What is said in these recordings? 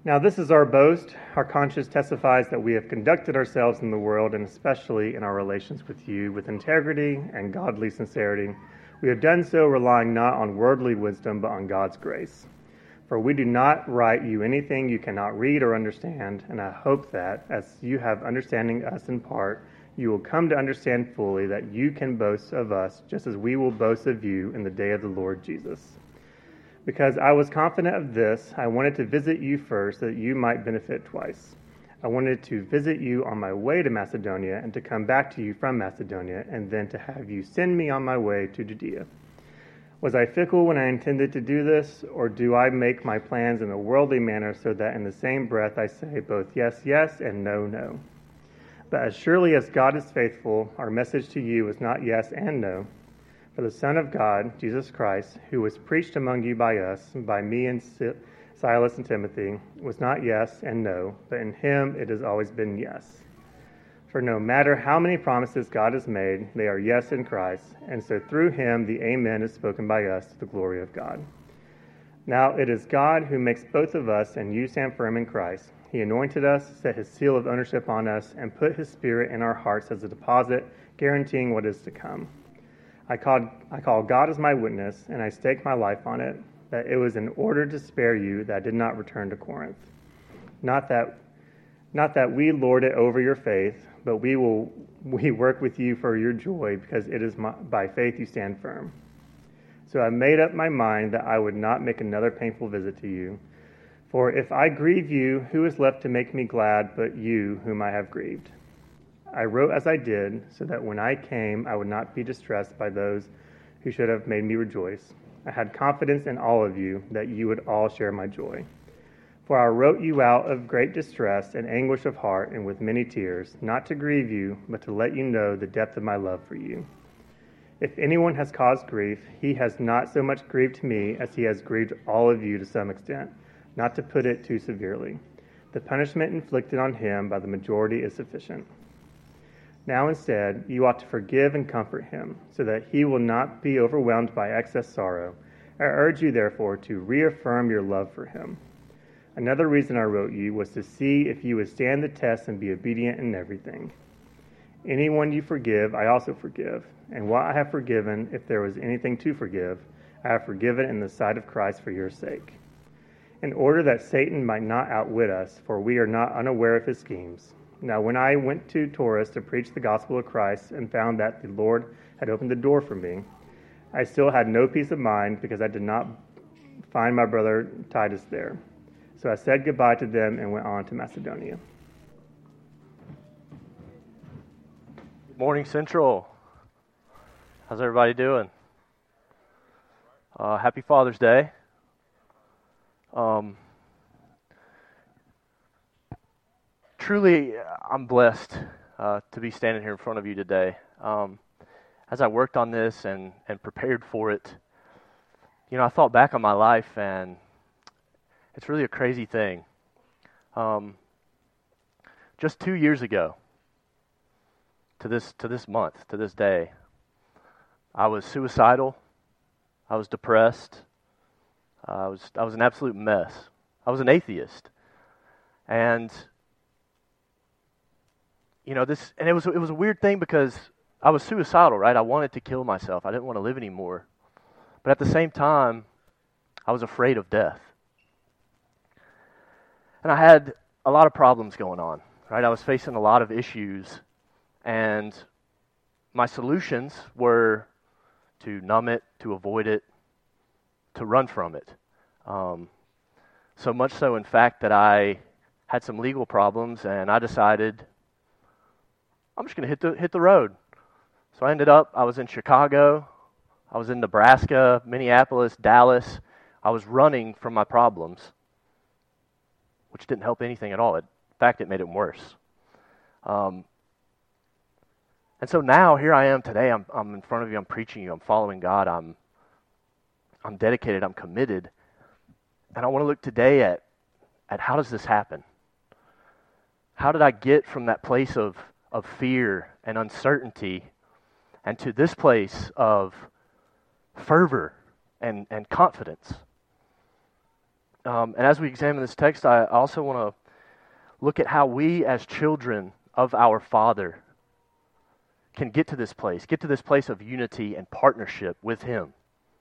Now this is our boast. Our conscience testifies that we have conducted ourselves in the world, and especially in our relations with you, with integrity and godly sincerity. We have done so relying not on worldly wisdom, but on God's grace. For we do not write you anything you cannot read or understand, and I hope that, as you have understanding us in part, you will come to understand fully that you can boast of us, just as we will boast of you in the day of the Lord Jesus. Because I was confident of this, I wanted to visit you first, so that you might benefit twice. I wanted to visit you on my way to Macedonia, and to come back to you from Macedonia, and then to have you send me on my way to Judea. Was I fickle when I intended to do this, or do I make my plans in a worldly manner, so that in the same breath I say both yes, yes, and no, no? But as surely as God is faithful, our message to you is not yes and no. For the Son of God, Jesus Christ, who was preached among you by us, by me and Silas and Timothy, was not yes and no, but in him it has always been yes. For no matter how many promises God has made, they are yes in Christ, and so through him the Amen is spoken by us to the glory of God. Now it is God who makes both of us and you stand firm in Christ. He anointed us, set his seal of ownership on us, and put his Spirit in our hearts as a deposit, guaranteeing what is to come. I call God as my witness, and I stake my life on it, that it was in order to spare you that I did not return to Corinth. Not that we lord it over your faith, but we work with you for your joy, because it is by faith you stand firm. So I made up my mind that I would not make another painful visit to you. For if I grieve you, who is left to make me glad but you, whom I have grieved? I wrote as I did, so that when I came, I would not be distressed by those who should have made me rejoice. I had confidence in all of you, that you would all share my joy. For I wrote you out of great distress and anguish of heart and with many tears, not to grieve you, but to let you know the depth of my love for you. If anyone has caused grief, he has not so much grieved me as he has grieved all of you to some extent, not to put it too severely. The punishment inflicted on him by the majority is sufficient. Now instead, you ought to forgive and comfort him, so that he will not be overwhelmed by excess sorrow. I urge you, therefore, to reaffirm your love for him. Another reason I wrote you was to see if you would stand the test and be obedient in everything. Anyone you forgive, I also forgive. And what I have forgiven, if there was anything to forgive, I have forgiven in the sight of Christ for your sake. In order that Satan might not outwit us, for we are not unaware of his schemes. Now when I went to Taurus to preach the gospel of Christ and found that the Lord had opened the door for me, I still had no peace of mind because I did not find my brother Titus there. So I said goodbye to them and went on to Macedonia. Good morning, Central. How's everybody doing? Happy Father's Day. Truly, I'm blessed to be standing here in front of you today. As I worked on this and prepared for it, I thought back on my life, and it's really a crazy thing. Just 2 years ago, to this month, to this day, I was suicidal. I was depressed. I was an absolute mess. I was an atheist, and it was a weird thing because I was suicidal, right? I wanted to kill myself. I didn't want to live anymore. But at the same time, I was afraid of death. And I had a lot of problems going on, right? I was facing a lot of issues, and my solutions were to numb it, to avoid it, to run from it. So much so, in fact, that I had some legal problems, and I decided I'm just going to hit the road. So I was in Chicago, I was in Nebraska, Minneapolis, Dallas. I was running from my problems, which didn't help anything at all. In fact, it made it worse. And so now here I am today. I'm in front of you. I'm preaching you. I'm following God. I'm dedicated. I'm committed. And I want to look today at how does this happen? How did I get from that place of fear and uncertainty and to this place of fervor and confidence? And as we examine this text, I also want to look at how we as children of our Father can get to this place of unity and partnership with Him.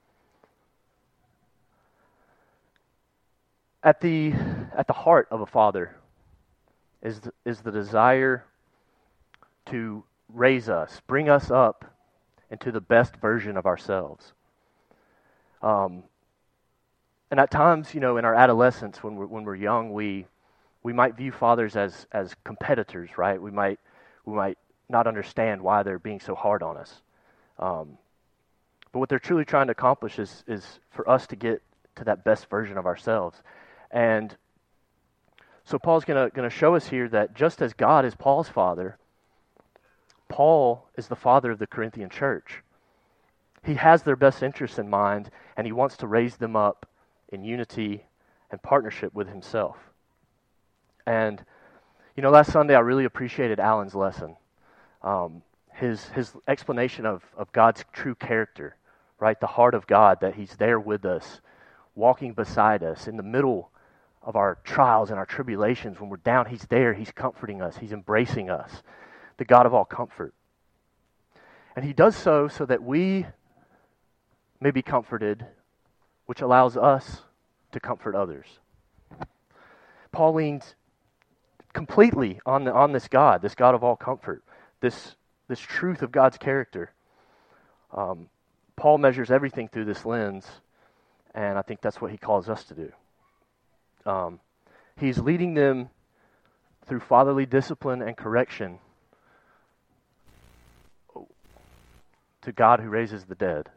At the heart of a father is the desire to raise us, bring us up into the best version of ourselves. And at times, in our adolescence, when we're young, we might view fathers as competitors, right? We might not understand why they're being so hard on us. But what they're truly trying to accomplish is for us to get to that best version of ourselves. And so Paul's going to show us here that just as God is Paul's father, Paul is the father of the Corinthian church. He has their best interests in mind, and he wants to raise them up in unity and partnership with himself. And, last Sunday I really appreciated Alan's lesson. His explanation of God's true character, right? The heart of God, that He's there with us, walking beside us in the middle of our trials and our tribulations. When we're down, He's there. He's comforting us. He's embracing us, the God of all comfort. And He does so that we may be comforted, which allows us to comfort others. Paul leans completely on this God of all comfort, this truth of God's character. Paul measures everything through this lens, and I think that's what he calls us to do. He's leading them through fatherly discipline and correction to God who raises the dead.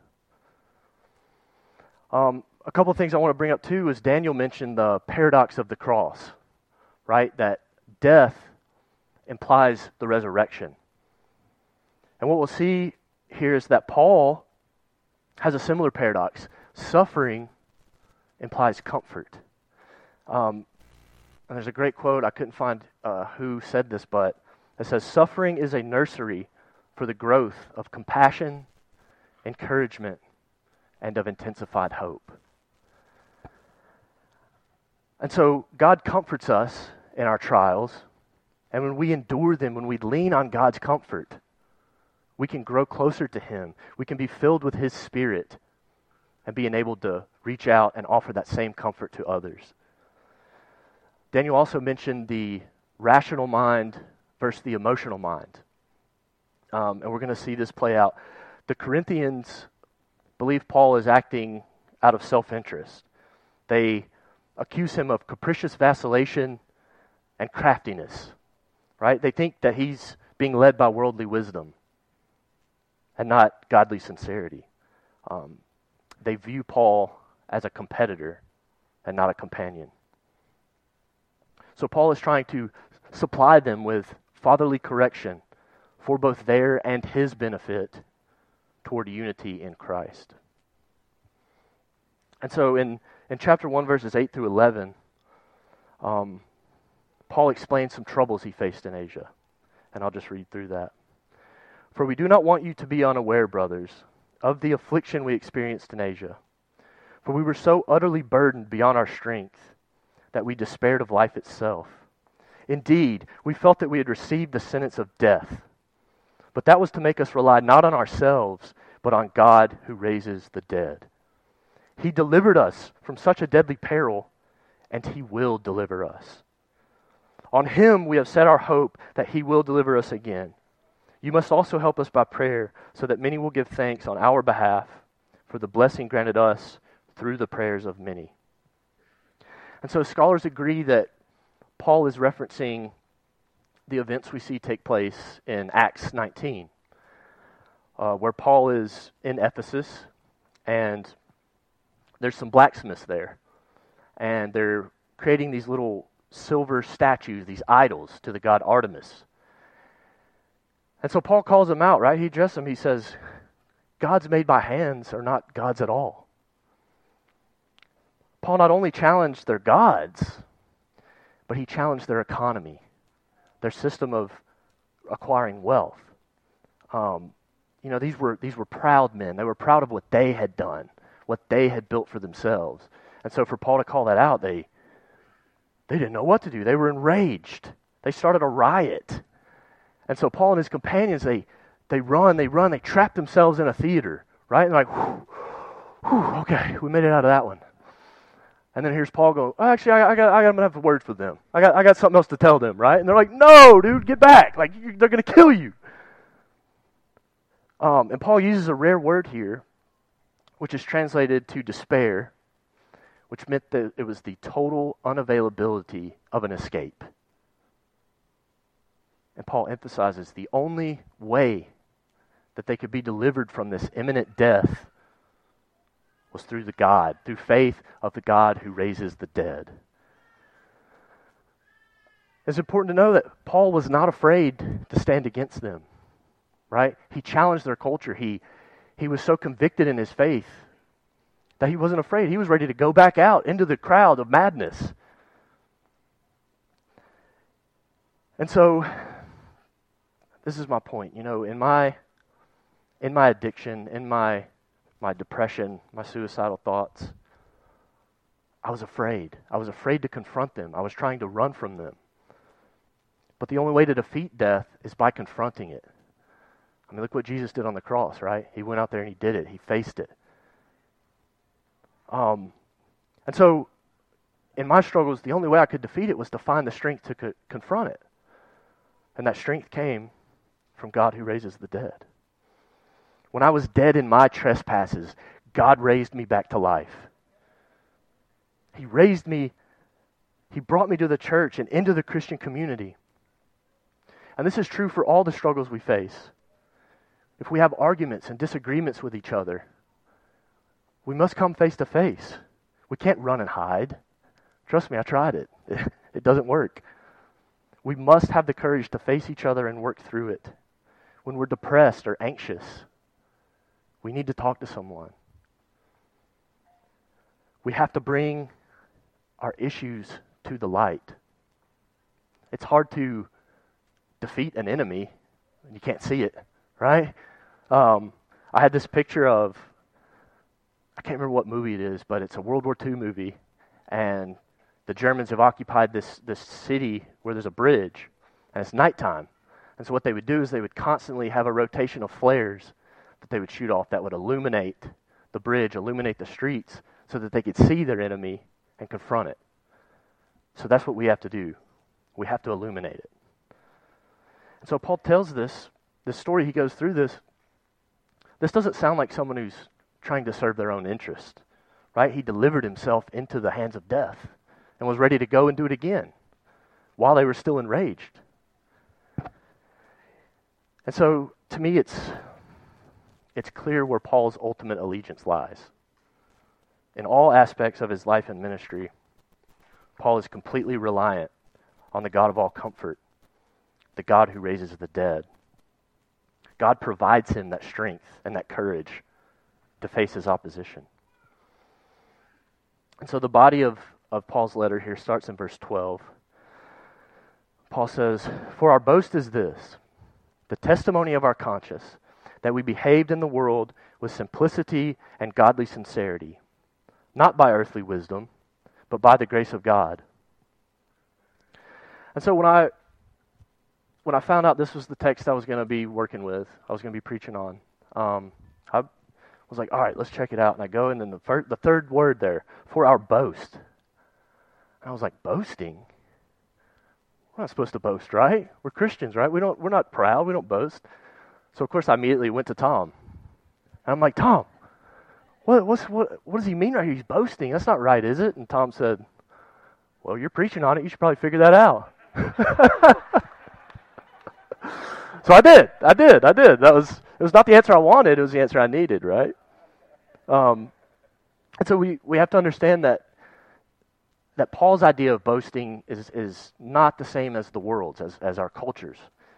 A couple of things I want to bring up too is Daniel mentioned the paradox of the cross, right? That death implies the resurrection. And what we'll see here is that Paul has a similar paradox. Suffering implies comfort. And there's a great quote, I couldn't find who said this, but it says, "Suffering is a nursery for the growth of compassion, encouragement, and of intensified hope." And so God comforts us in our trials, and when we endure them, when we lean on God's comfort, we can grow closer to Him. We can be filled with His Spirit and be enabled to reach out and offer that same comfort to others. Daniel also mentioned the rational mind versus the emotional mind. And we're going to see this play out. The Corinthians believe Paul is acting out of self-interest. They accuse him of capricious vacillation and craftiness, right? They think that he's being led by worldly wisdom and not godly sincerity. They view Paul as a competitor and not a companion. So Paul is trying to supply them with fatherly correction for both their and his benefit toward unity in Christ. And so in chapter 1, verses 8 through 11, Paul explains some troubles he faced in Asia. And I'll just read through that. "For we do not want you to be unaware, brothers, of the affliction we experienced in Asia. For we were so utterly burdened beyond our strength that we despaired of life itself. Indeed, we felt that we had received the sentence of death. But that was to make us rely not on ourselves, but on God who raises the dead. He delivered us from such a deadly peril, and He will deliver us. On Him we have set our hope that He will deliver us again. You must also help us by prayer, so that many will give thanks on our behalf for the blessing granted us through the prayers of many." And so scholars agree that Paul is referencing the events we see take place in Acts 19, where Paul is in Ephesus, and there's some blacksmiths there, and they're creating these little silver statues, these idols to the god Artemis. And so Paul calls them out, right? He addresses them. He says, gods made by hands are not gods at all. Paul not only challenged their gods, but he challenged their economy, their system of acquiring wealth. These were proud men. They were proud of what they had done, what they had built for themselves. And so for Paul to call that out, they didn't know what to do. They were enraged. They started a riot. And so Paul and his companions, they run, they trap themselves in a theater, right? And like, okay, we made it out of that one. And then here's Paul going, oh, actually, I'm gonna have a word for them. I got something else to tell them, right? And they're like, no, dude, get back! Like they're gonna kill you. And Paul uses a rare word here, which is translated to despair, which meant that it was the total unavailability of an escape. And Paul emphasizes the only way that they could be delivered from this imminent death was through faith of the God who raises the dead. It's important to know that Paul was not afraid to stand against them, right? He challenged their culture. He was so convicted in his faith that he wasn't afraid. He was ready to go back out into the crowd of madness. And so, this is my point. You know, in my addiction, in my depression, my suicidal thoughts, I was afraid. I was afraid to confront them. I was trying to run from them. But the only way to defeat death is by confronting it. I mean, look what Jesus did on the cross, right? He went out there and he did it. He faced it. And so, in my struggles, the only way I could defeat it was to find the strength to confront it. And that strength came from God who raises the dead. When I was dead in my trespasses, God raised me back to life. He raised me, He brought me to the church and into the Christian community. And this is true for all the struggles we face. If we have arguments and disagreements with each other, we must come face to face. We can't run and hide. Trust me, I tried it. It doesn't work. We must have the courage to face each other and work through it. When we're depressed or anxious, we need to talk to someone. We have to bring our issues to the light. It's hard to defeat an enemy when you can't see it, right? I had this picture of, I can't remember what movie it is, but it's a World War II movie, and the Germans have occupied this city where there's a bridge, and it's nighttime. And so what they would do is they would constantly have a rotation of flares that they would shoot off that would illuminate the bridge, illuminate the streets, so that they could see their enemy and confront it. So that's what we have to do. We have to illuminate it. And so Paul tells this story, he goes through this. This doesn't sound like someone who's trying to serve their own interest, right? He delivered himself into the hands of death and was ready to go and do it again while they were still enraged. And so, to me, it's clear where Paul's ultimate allegiance lies. In all aspects of his life and ministry, Paul is completely reliant on the God of all comfort, the God who raises the dead. God provides him that strength and that courage to face his opposition. And so the body of Paul's letter here starts in verse 12. Paul says, "For our boast is this, the testimony of our conscience, that we behaved in the world with simplicity and godly sincerity, not by earthly wisdom, but by the grace of God." And so when I found out this was the text I was going to be working with, I was going to be preaching on, I was like, all right, let's check it out. And I go, and then the third word there, for our boast. And I was like, boasting? We're not supposed to boast, right? We're Christians, right? We're not proud. We don't boast. So of course I immediately went to Tom. And I'm like, Tom, what does he mean right here? He's boasting. That's not right, is it? And Tom said, well, you're preaching on it. You should probably figure that out. So I did. It was not the answer I wanted. It was the answer I needed, right? And so we have to understand that Paul's idea of boasting is not the same as the world's, as our culture's.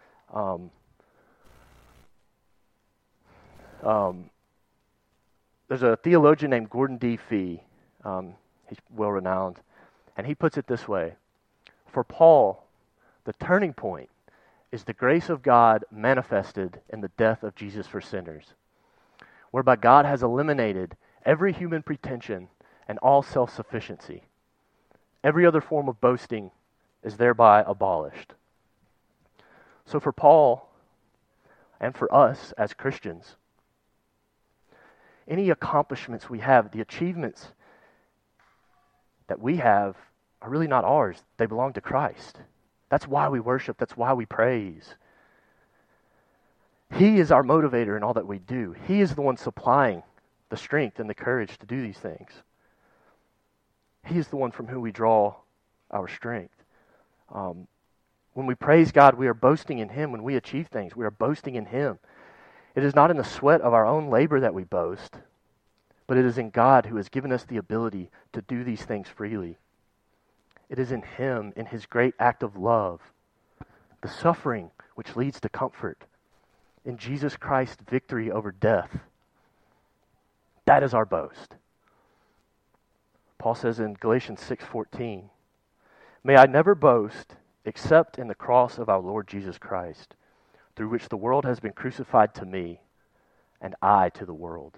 There's a theologian named Gordon D. Fee. He's well-renowned. And he puts it this way. For Paul, the turning point is the grace of God manifested in the death of Jesus for sinners, whereby God has eliminated every human pretension and all self-sufficiency. Every other form of boasting is thereby abolished. So for Paul, and for us as Christians, any accomplishments we have, the achievements that we have, are really not ours. They belong to Christ. That's why we worship. That's why we praise. He is our motivator in all that we do. He is the one supplying the strength and the courage to do these things. He is the one from whom we draw our strength. When we praise God, we are boasting in Him. When we achieve things, we are boasting in Him. It is not in the sweat of our own labor that we boast, but it is in God who has given us the ability to do these things freely. It is in Him, in His great act of love, the suffering which leads to comfort, in Jesus Christ's victory over death. That is our boast. Paul says in Galatians 6:14, "May I never boast except in the cross of our Lord Jesus Christ, through which the world has been crucified to me, and I to the world."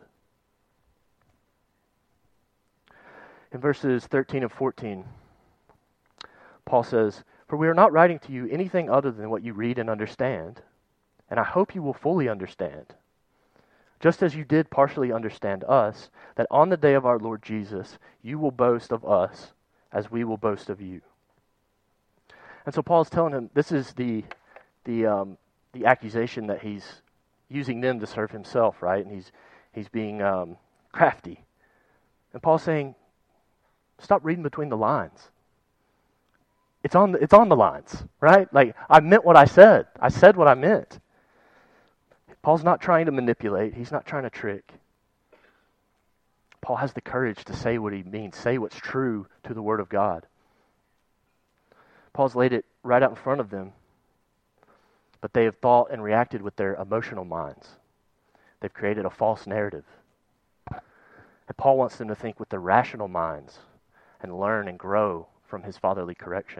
In verses 13 and 14, Paul says, "For we are not writing to you anything other than what you read and understand, and I hope you will fully understand, just as you did partially understand us, that on the day of our Lord Jesus, you will boast of us as we will boast of you." And so Paul's telling him this is the accusation that he's using them to serve himself, right? And he's being crafty. And Paul's saying, stop reading between the lines. It's on the lines, right? Like, I meant what I said. I said what I meant. Paul's not trying to manipulate. He's not trying to trick. Paul has the courage to say what he means, say what's true to the Word of God. Paul's laid it right out in front of them, but they have thought and reacted with their emotional minds. They've created a false narrative. And Paul wants them to think with their rational minds and learn and grow from his fatherly correction.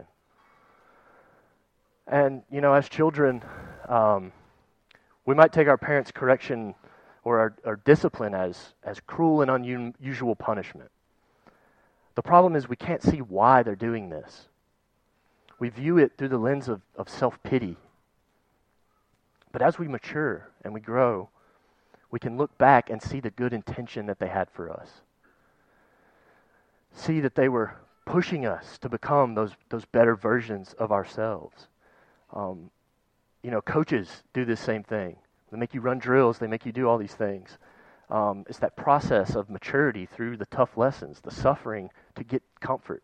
And, as children, we might take our parents' correction or our discipline as cruel and unusual punishment. The problem is we can't see why they're doing this. We view it through the lens of self-pity. But as we mature and we grow, we can look back and see the good intention that they had for us. See that they were pushing us to become those better versions of ourselves. Coaches do this same thing. They make you run drills. They make you do all these things. It's that process of maturity through the tough lessons, the suffering to get comfort.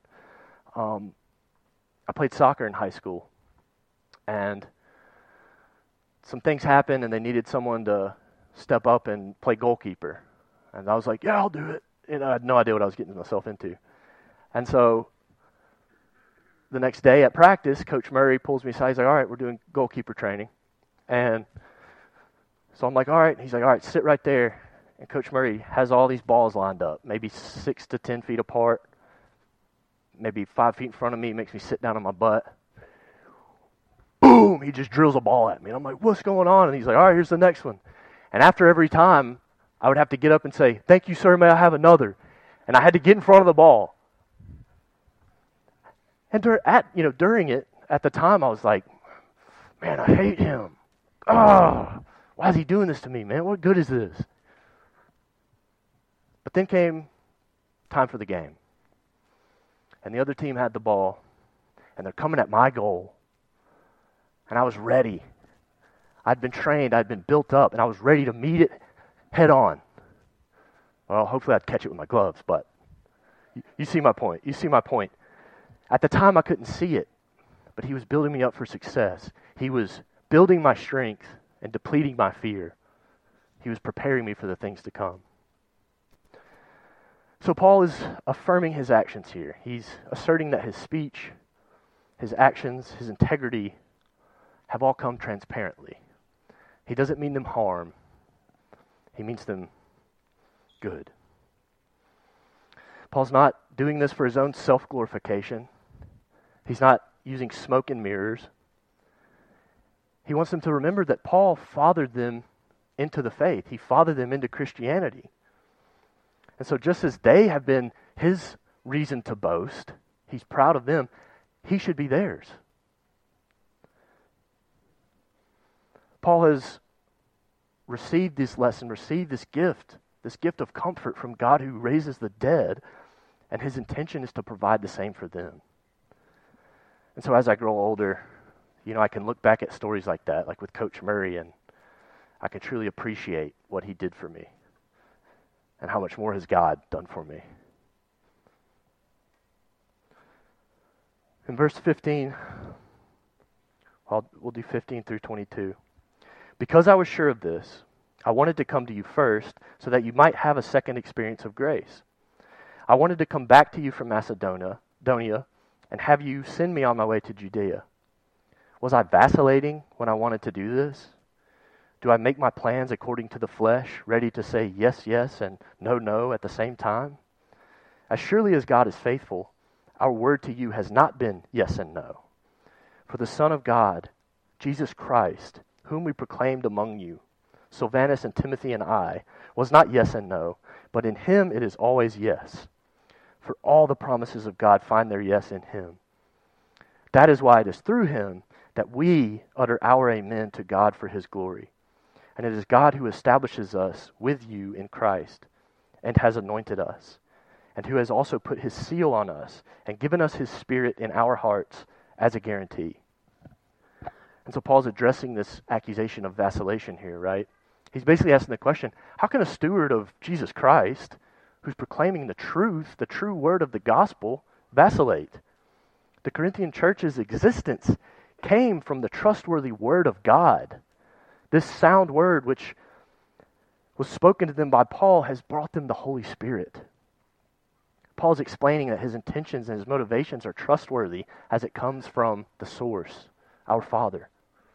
I played soccer in high school, and some things happened, and they needed someone to step up and play goalkeeper. And I was like, yeah, I'll do it. And I had no idea what I was getting myself into. And so the next day at practice, Coach Murray pulls me aside. He's like, all right, we're doing goalkeeper training. And so I'm like, all right. He's like, all right, sit right there. And Coach Murray has all these balls lined up, maybe 6 to 10 feet apart, maybe 5 feet in front of me, makes me sit down on my butt. Boom! He just drills a ball at me. And I'm like, what's going on? And he's like, all right, here's the next one. And after every time, I would have to get up and say, thank you, sir, may I have another? And I had to get in front of the ball. And during it, at the time, I was like, man, I hate him. Why is he doing this to me, man? What good is this? But then came time for the game. And the other team had the ball, and they're coming at my goal. And I was ready. I'd been trained, I'd been built up, and I was ready to meet it head on. Well, hopefully I'd catch it with my gloves, but you see my point. You see my point. At the time, I couldn't see it, but he was building me up for success. He was building my strength and depleting my fear. He was preparing me for the things to come. So Paul is affirming his actions here. He's asserting that his speech, his actions, his integrity have all come transparently. He doesn't mean them harm. He means them good. Paul's not doing this for his own self-glorification. He's not using smoke and mirrors. He wants them to remember that Paul fathered them into the faith. He fathered them into Christianity. And so just as they have been his reason to boast. He's proud of them. He should be theirs. Paul has received this lesson, received this gift of comfort from God who raises the dead, and his intention is to provide the same for them. And so as I grow older, I can look back at stories like that, like with Coach Murray, and I can truly appreciate what he did for me and how much more has God done for me. In verse 15, we'll do 15 through 22. Because I was sure of this, I wanted to come to you first so that you might have a second experience of grace. I wanted to come back to you from Macedonia and have you send me on my way to Judea. Was I vacillating when I wanted to do this? Do I make my plans according to the flesh, ready to say yes, yes, and no, no at the same time? As surely as God is faithful, our word to you has not been yes and no. For the Son of God, Jesus Christ, whom we proclaimed among you, Silvanus and Timothy and I, was not yes and no, but in him it is always yes. For all the promises of God find their yes in him. That is why it is through him that we utter our amen to God for his glory. And it is God who establishes us with you in Christ and has anointed us, and who has also put his seal on us and given us his Spirit in our hearts as a guarantee. And so Paul's addressing this accusation of vacillation here, right? He's basically asking the question, how can a steward of Jesus Christ, who's proclaiming the truth, the true word of the gospel, vacillate? The Corinthian church's existence came from the trustworthy word of God. This sound word, which was spoken to them by Paul, has brought them the Holy Spirit. Paul's explaining that his intentions and his motivations are trustworthy as it comes from the source, our Father.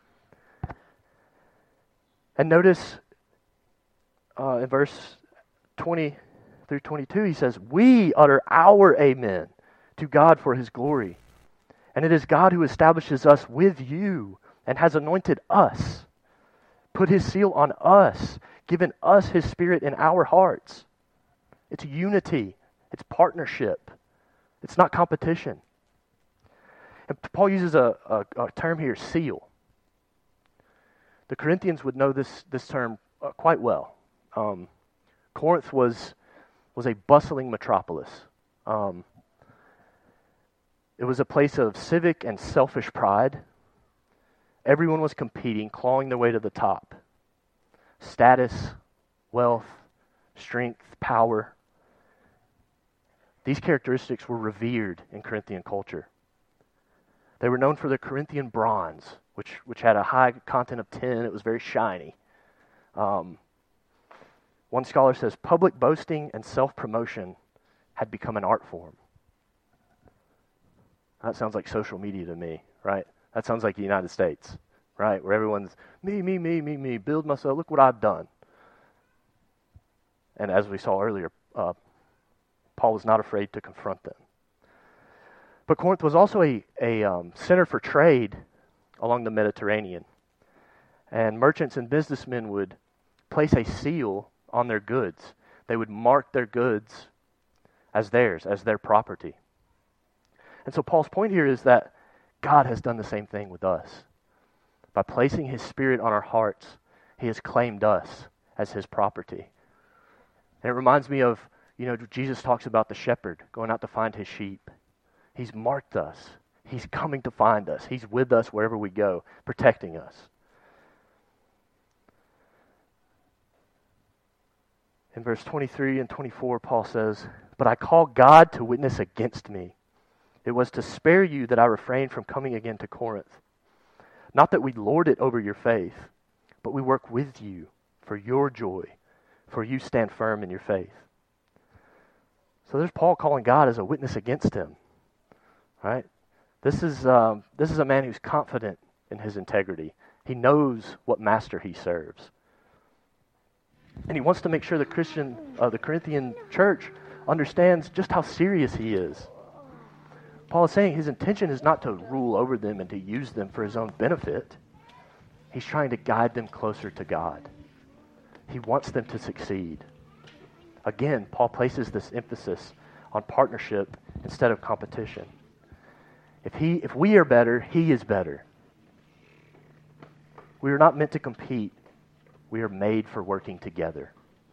And notice in verse 20 through 22, he says, we utter our amen to God for his glory. And it is God who establishes us with you and has anointed us, put his seal on us, given us his Spirit in our hearts. It's unity. It's partnership. It's not competition. And Paul uses a term here, seal. The Corinthians would know this term quite well. Corinth was a bustling metropolis. It was a place of civic and selfish pride. Everyone was competing, clawing their way to the top. Status, wealth, strength, power. These characteristics were revered in Corinthian culture. They were known for their Corinthian bronze, which had a high content of tin. It was very shiny. One scholar says public boasting and self-promotion had become an art form. That sounds like social media to me, right? That sounds like the United States, right? Where everyone's me, build myself, look what I've done. And as we saw earlier, Paul was not afraid to confront them. But Corinth was also a center for trade along the Mediterranean. And merchants and businessmen would place a seal on their goods. They would mark their goods as theirs, as their property. And so Paul's point here is that God has done the same thing with us. By placing his Spirit on our hearts, he has claimed us as his property. And it reminds me of, Jesus talks about the shepherd going out to find his sheep. He's marked us. He's coming to find us. He's with us wherever we go, protecting us. In verse 23 and 24, Paul says, "But I call God to witness against me. It was to spare you that I refrained from coming again to Corinth. Not that we lord it over your faith, but we work with you for your joy, for you stand firm in your faith." So there's Paul calling God as a witness against him, right? This is a man who's confident in his integrity. He knows what master he serves. And he wants to make sure the Corinthian church understands just how serious he is. Paul is saying his intention is not to rule over them and to use them for his own benefit. He's trying to guide them closer to God. He wants them to succeed. Again, Paul places this emphasis on partnership instead of competition. If we are better, he is better. We are not meant to compete. We are made for working together.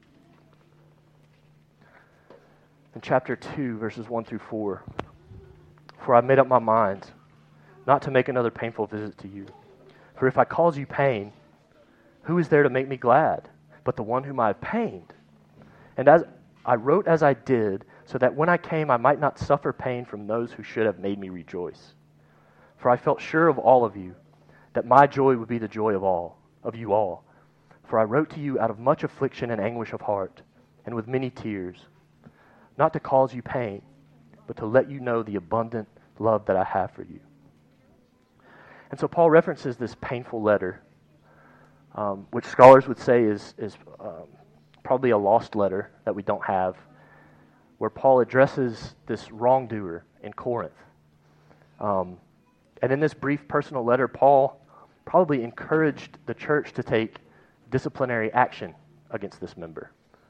In chapter 2, verses 1 through 4, "For I made up my mind not to make another painful visit to you. For if I cause you pain, who is there to make me glad but the one whom I have pained? And as I wrote as I did, so that when I came I might not suffer pain from those who should have made me rejoice. For I felt sure of all of you, that my joy would be the joy of you all. For I wrote to you out of much affliction and anguish of heart, and with many tears, not to cause you pain, but to let you know the abundant love that I have for you." And so Paul references this painful letter, which scholars would say is probably a lost letter that we don't have, where Paul addresses this wrongdoer in Corinth. And in this brief personal letter, Paul probably encouraged the church to take disciplinary action against this member.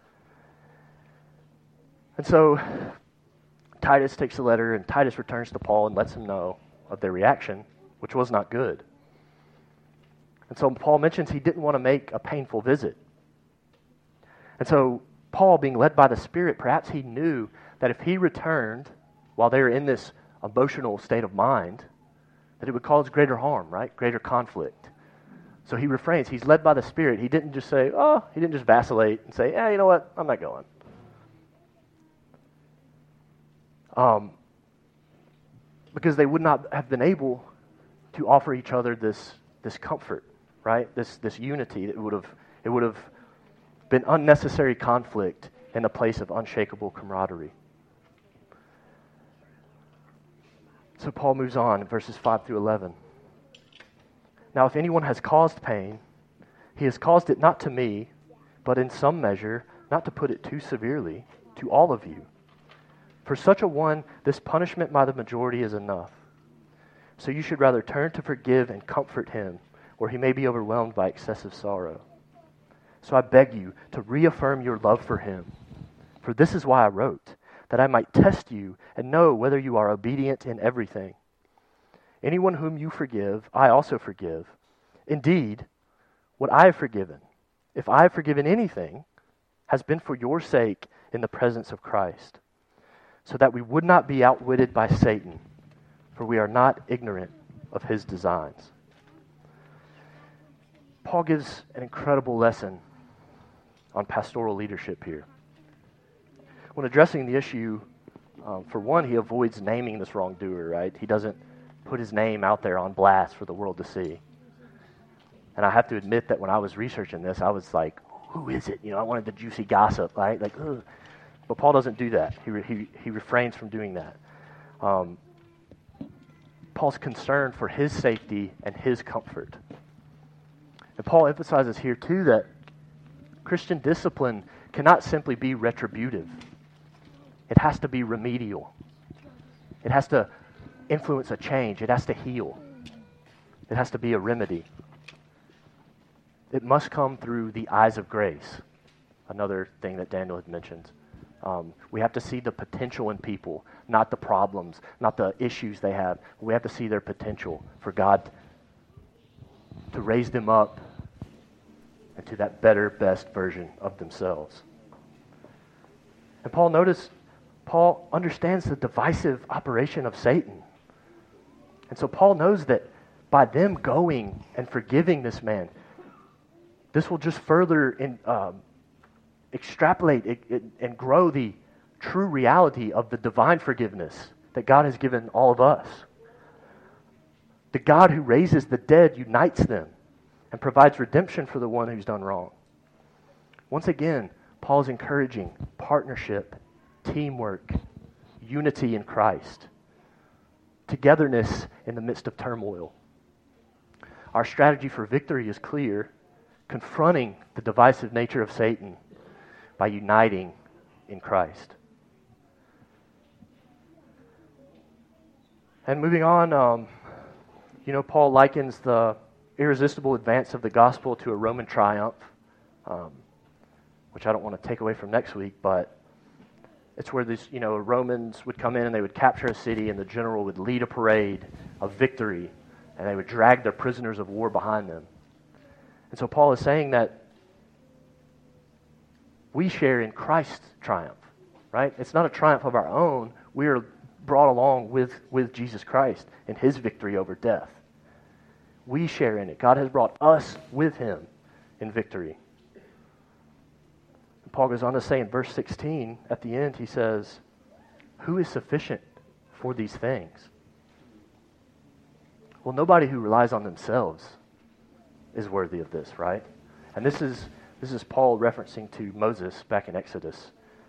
And so Titus takes the letter, and Titus returns to Paul and lets him know of their reaction, which was not good. And so Paul mentions he didn't want to make a painful visit. And so Paul, being led by the Spirit, perhaps he knew that if he returned while they were in this emotional state of mind, that it would cause greater harm, right? Greater conflict. So he refrains. He's led by the Spirit. He didn't just say, he didn't just vacillate and say, you know what, I'm not going. Because they would not have been able to offer each other this comfort, right? This unity. It would have been unnecessary conflict in the place of unshakable camaraderie. So Paul moves on in verses 5 through 11. "Now if anyone has caused pain, he has caused it not to me, but in some measure, not to put it too severely, to all of you. For such a one, this punishment by the majority is enough. So you should rather turn to forgive and comfort him, or he may be overwhelmed by excessive sorrow. So I beg you to reaffirm your love for him. For this is why I wrote, that I might test you and know whether you are obedient in everything. Anyone whom you forgive, I also forgive. Indeed, what I have forgiven, if I have forgiven anything, has been for your sake in the presence of Christ, so that we would not be outwitted by Satan, for we are not ignorant of his designs." Paul gives an incredible lesson on pastoral leadership here. When addressing the issue, for one, he avoids naming this wrongdoer, right? He doesn't put his name out there on blast for the world to see. And I have to admit that when I was researching this, I was like, who is it? I wanted the juicy gossip, right? Like, ugh. But Paul doesn't do that. He refrains from doing that. Paul's concerned for his safety and his comfort. And Paul emphasizes here, too, that Christian discipline cannot simply be retributive. It has to be remedial. It has to influence a change. It has to heal. It has to be a remedy. It must come through the eyes of grace, another thing that Daniel had mentioned. We have to see the potential in people, not the problems, not the issues they have. We have to see their potential for God to raise them up into that better, best version of themselves. And Paul understands the divisive operation of Satan. And so Paul knows that by them going and forgiving this man, this will just further extrapolate and grow the true reality of the divine forgiveness that God has given all of us. The God who raises the dead unites them and provides redemption for the one who's done wrong. Once again, Paul's encouraging partnership, teamwork, unity in Christ, togetherness in the midst of turmoil. Our strategy for victory is clear: confronting the divisive nature of Satan by uniting in Christ. And moving on, Paul likens the irresistible advance of the gospel to a Roman triumph, which I don't want to take away from next week, but It's where these, Romans would come in and they would capture a city, and the general would lead a parade of victory, and they would drag their prisoners of war behind them. And so Paul is saying that we share in Christ's triumph, right? It's not a triumph of our own. We are brought along with Jesus Christ in his victory over death. We share in it. God has brought us with him in victory. And Paul goes on to say in verse 16, at the end, he says, who is sufficient for these things? Well, nobody who relies on themselves is worthy of this, right? And this is Paul referencing to Moses back in Exodus.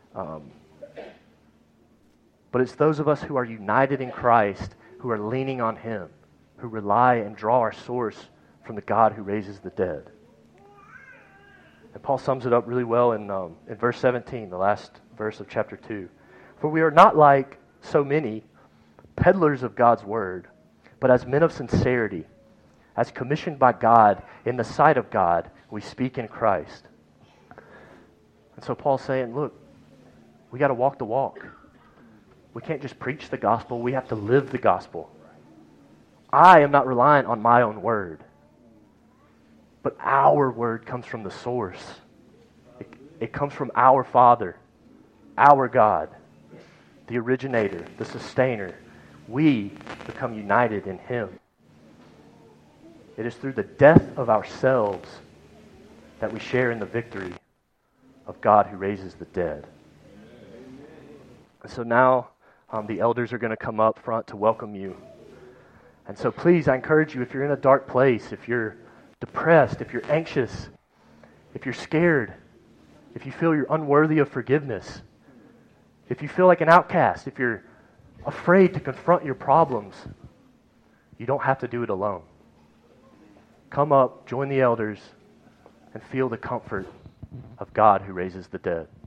But it's those of us who are united in Christ, who are leaning on him, who rely and draw our source from the God who raises the dead. And Paul sums it up really well in verse 17, the last verse of chapter 2. For we are not like so many peddlers of God's word, but as men of sincerity, as commissioned by God in the sight of God, we speak in Christ. And so Paul's saying, look, we got to walk the walk. We can't just preach the gospel. We have to live the gospel. I am not reliant on my own word. But our word comes from the source. It comes from our Father, our God, the originator, the sustainer. We become united in him. It is through the death of ourselves that we share in the victory of God who raises the dead. And so now the elders are going to come up front to welcome you. And so please, I encourage you, if you're in a dark place, if you're depressed, if you're anxious, if you're scared, if you feel you're unworthy of forgiveness, if you feel like an outcast, if you're afraid to confront your problems, you don't have to do it alone. Come up, join the elders, and feel the comfort of God who raises the dead.